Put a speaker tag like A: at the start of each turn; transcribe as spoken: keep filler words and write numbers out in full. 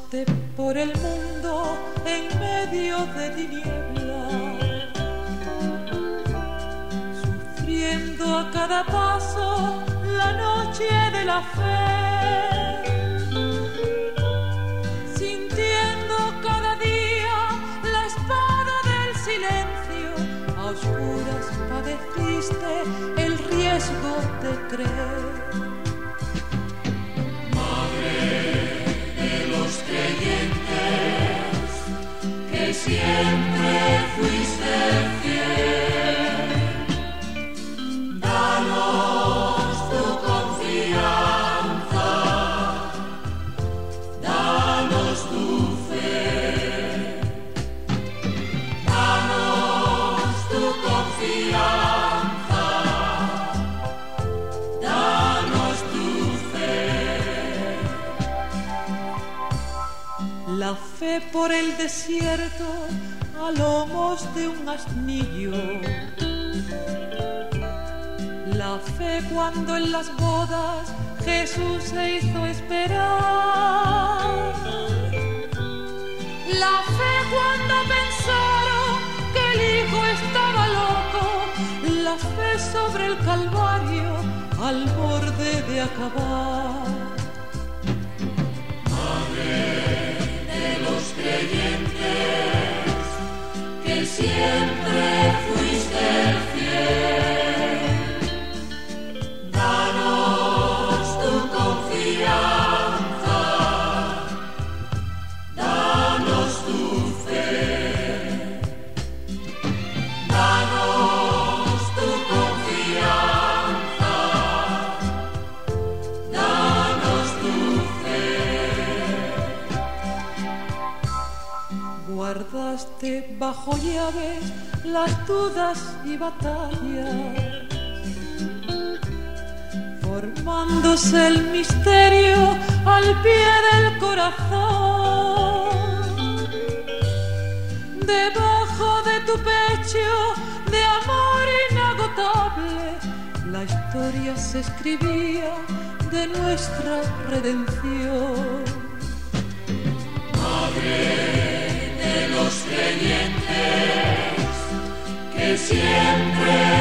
A: Guardaste por el mundo en medio de tinieblas, sufriendo a cada paso la noche de la fe, sintiendo cada día la espada del silencio. A oscuras padeciste el riesgo de creer.
B: Creyentes, que siempre fuiste fiel, danos tu confianza, danos tu fe, danos tu confianza, danos tu fe.
A: La fe por el desierto a lomos de un asnillo, la fe cuando en las bodas Jesús se hizo esperar, la fe cuando pensaron que el hijo estaba loco, la fe sobre el Calvario al borde de acabar.
B: Creyentes, que siempre fuiste fiel, danos tu confianza, danos tu fe, danos tu confianza, danos tu fe.
A: Guardaste bajo llaves las dudas y batallas, formándose el misterio al pie del corazón. Debajo de tu pecho de amor inagotable, la historia se escribía de nuestra redención.
B: Madre de los creyentes, que siempre